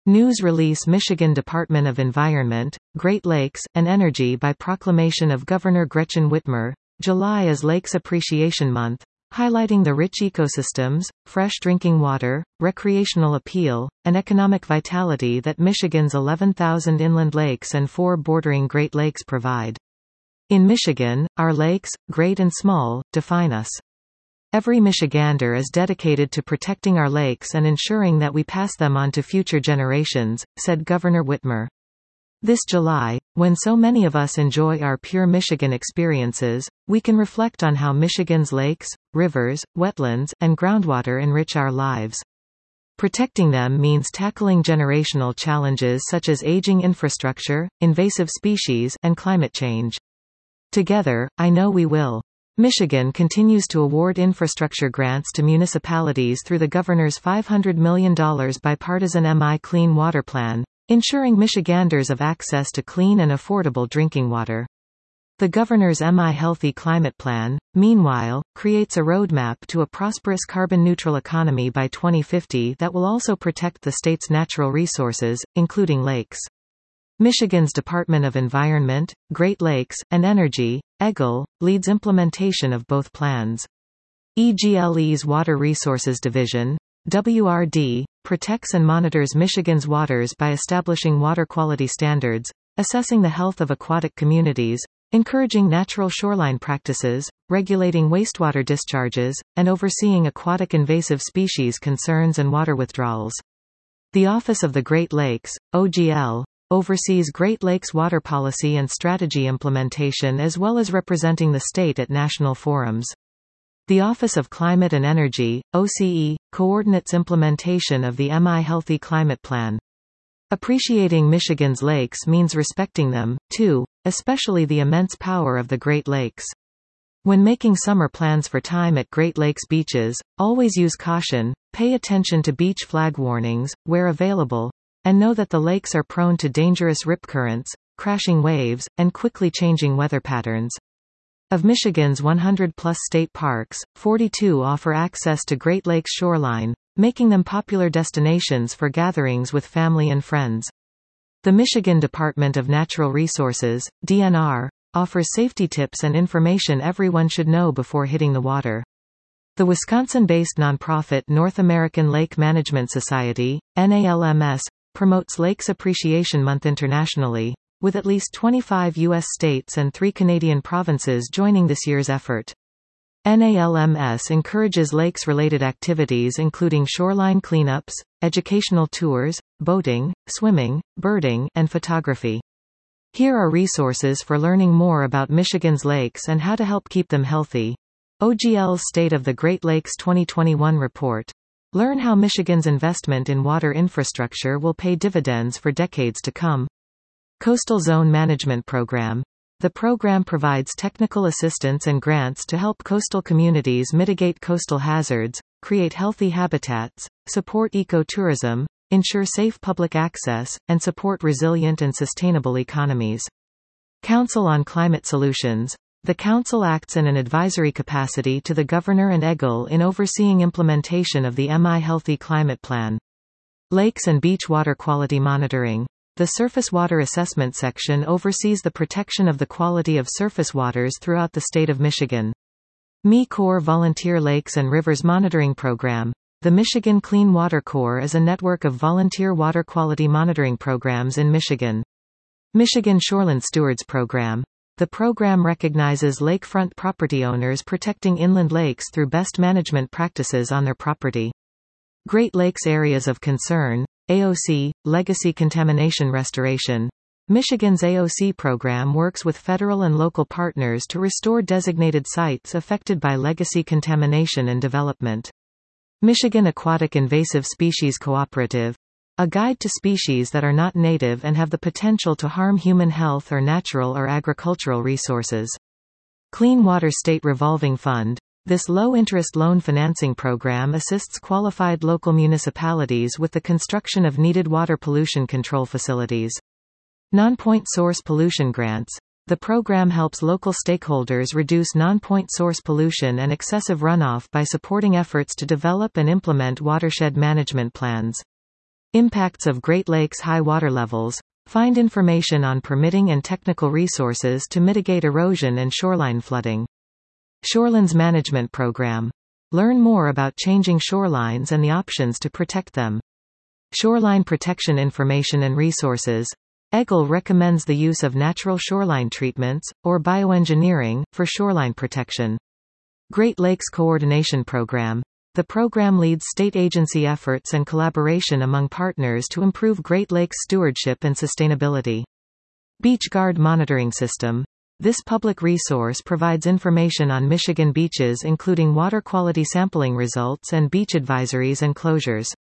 News release Michigan Department of Environment, Great Lakes, and Energy by proclamation of Governor Gretchen Whitmer. July is Lakes Appreciation Month, highlighting the rich ecosystems, fresh drinking water, recreational appeal, and economic vitality that Michigan's 11,000 inland lakes and 4 bordering Great Lakes provide. In Michigan, our lakes, great and small, define us. Every Michigander is dedicated to protecting our lakes and ensuring that we pass them on to future generations, said Governor Whitmer. This July, when so many of us enjoy our pure Michigan experiences, we can reflect on how Michigan's lakes, rivers, wetlands, and groundwater enrich our lives. Protecting them means tackling generational challenges such as aging infrastructure, invasive species, and climate change. Together, I know we will. Michigan continues to award infrastructure grants to municipalities through the governor's $500 million bipartisan MI Clean Water Plan, ensuring Michiganders have access to clean and affordable drinking water. The governor's MI Healthy Climate Plan, meanwhile, creates a roadmap to a prosperous carbon-neutral economy by 2050 that will also protect the state's natural resources, including lakes. Michigan's Department of Environment, Great Lakes, and Energy, EGLE, leads implementation of both plans. EGLE's Water Resources Division, WRD, protects and monitors Michigan's waters by establishing water quality standards, assessing the health of aquatic communities, encouraging natural shoreline practices, regulating wastewater discharges, and overseeing aquatic invasive species concerns and water withdrawals. The Office of the Great Lakes, OGL, oversees Great Lakes water policy and strategy implementation as well as representing the state at national forums. The Office of Climate and Energy, OCE, coordinates implementation of the MI Healthy Climate Plan. Appreciating Michigan's lakes means respecting them, too, especially the immense power of the Great Lakes. When making summer plans for time at Great Lakes beaches, always use caution, pay attention to beach flag warnings, where available, and know that the lakes are prone to dangerous rip currents, crashing waves, and quickly changing weather patterns. Of Michigan's 100-plus state parks, 42 offer access to Great Lakes shoreline, making them popular destinations for gatherings with family and friends. The Michigan Department of Natural Resources, DNR, offers safety tips and information everyone should know before hitting the water. The Wisconsin-based nonprofit North American Lake Management Society, NALMS, promotes Lakes Appreciation Month internationally, with at least 25 U.S. states and 3 Canadian provinces joining this year's effort. NALMS encourages lakes-related activities including shoreline cleanups, educational tours, boating, swimming, birding, and photography. Here are resources for learning more about Michigan's lakes and how to help keep them healthy. OGL's State of the Great Lakes 2021 report. Learn how Michigan's investment in water infrastructure will pay dividends for decades to come. Coastal Zone Management Program. The program provides technical assistance and grants to help coastal communities mitigate coastal hazards, create healthy habitats, support ecotourism, ensure safe public access, and support resilient and sustainable economies. Council on Climate Solutions. The Council acts in an advisory capacity to the Governor and EGLE in overseeing implementation of the MI Healthy Climate Plan. Lakes and beach water quality monitoring. The Surface Water Assessment Section oversees the protection of the quality of surface waters throughout the state of Michigan. MI-Corps Volunteer Lakes and Rivers Monitoring Program. The Michigan Clean Water Corps is a network of volunteer water quality monitoring programs in Michigan. Michigan Shoreland Stewards Program. The program recognizes lakefront property owners protecting inland lakes through best management practices on their property. Great Lakes Areas of Concern, AOC, Legacy Contamination Restoration. Michigan's AOC program works with federal and local partners to restore designated sites affected by legacy contamination and development. Michigan Aquatic Invasive Species Cooperative. A guide to species that are not native and have the potential to harm human health or natural or agricultural resources. Clean Water State Revolving Fund. This low-interest loan financing program assists qualified local municipalities with the construction of needed water pollution control facilities. Non-point source pollution grants. The program helps local stakeholders reduce non-point source pollution and excessive runoff by supporting efforts to develop and implement watershed management plans. Impacts of Great Lakes high water levels. Find information on permitting and technical resources to mitigate erosion and shoreline flooding. Shorelands Management Program. Learn more about changing shorelines and the options to protect them. Shoreline protection information and resources. EGLE recommends the use of natural shoreline treatments, or bioengineering, for shoreline protection. Great Lakes Coordination Program. The program leads state agency efforts and collaboration among partners to improve Great Lakes stewardship and sustainability. Beach Guard Monitoring System. This public resource provides information on Michigan beaches including water quality sampling results and beach advisories and closures.